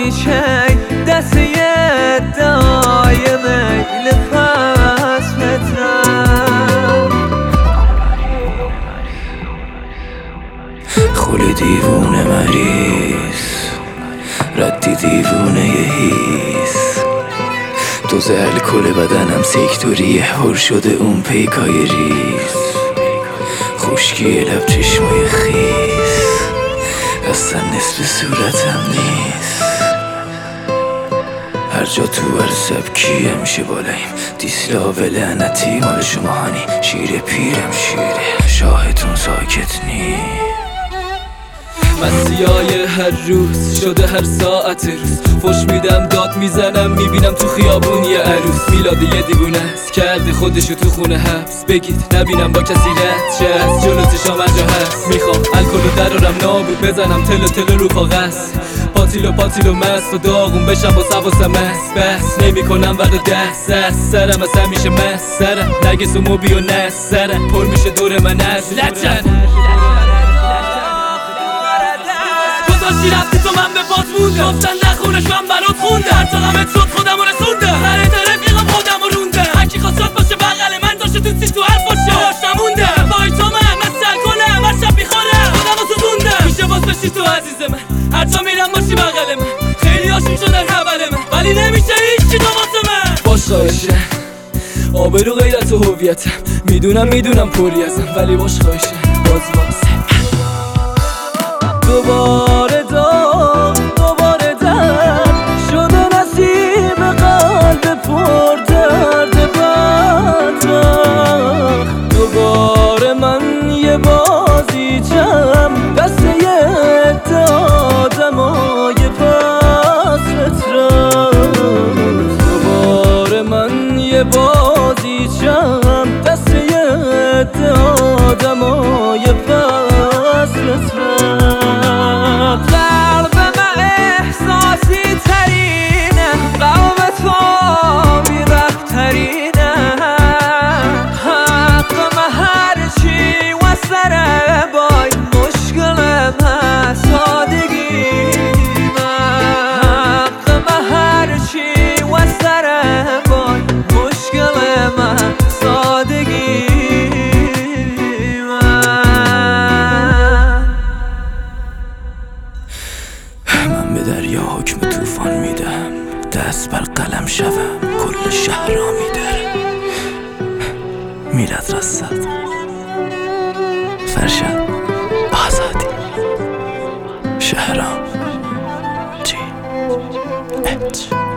چی دست یه دای میل پس مترم خولی دیوونه مریض ردی دیوونه یه هیس دوز الکل بدنم سیکتوریه پر شده اون پیکای ریز خوشکی لب چشمای خیس اصلا نصف صورتم نیست هر جا تو هر سبکیه میشه بالایم دیسلاو لعنتی مال شما هانی شیر پیرم شیره شاهتون ساکت نی مسیای هر روز شده هر ساعت روز فش میدم داد میزنم میبینم تو خیابون یه عروس میلاد یه دیوونه است کرده خودشو تو خونه حبس بگید نبینم با کسی رد شه از جلو چشام جا هست میخوام الکلو درارم نابود بزنم تلو رو کاغذ پاتیلو مست و داغون بشم با سواسم مست بس نمیکنم ورد دست سرم از همیشه مست سرم نگس و موبی و نست سرم پر میشه دور من از لجن گذاشتی رفتی تو من به پات موندم گفتن نخونش من برات خوندم هر چقدر شد خودم رو رسوندم سر رفیقم خودم رو روندم هرکی خواست شاد باشه بغل من داشته تو سی تو حرف باشه باش نموندم بای تو من سر کنم هر شب میخورم خودم رو سوزوندم میشه باز بشی تو عزیز من هر جا میرم باشی بغل من خیلی هاشون شدن خبر من ولی نمیشه هیچی تو واسه من باش خواهشه آبرو غیرت و هویتم میدونم پری ازم ولی باش خواهشه باز واسه دوباره درد شده نصیب قلب پر درد بدبخت دوباره من یه بازیچم دست یه دادم و یه پس رفت دوباره من یه بازیچم دست یه دادم و یه پس رفت قلب من احساسی ترینه قلب تو بی‌ربط ترینه حق من هرچی و سر بای مشکل من سادگی حق من هرچی و سر بای مشکل من سادگی من به دریا حکم طوفان میدم دست بر قلم شوم کل شهر را میدرم میلاد رصد فرشاد آزادی شهرام جی اچ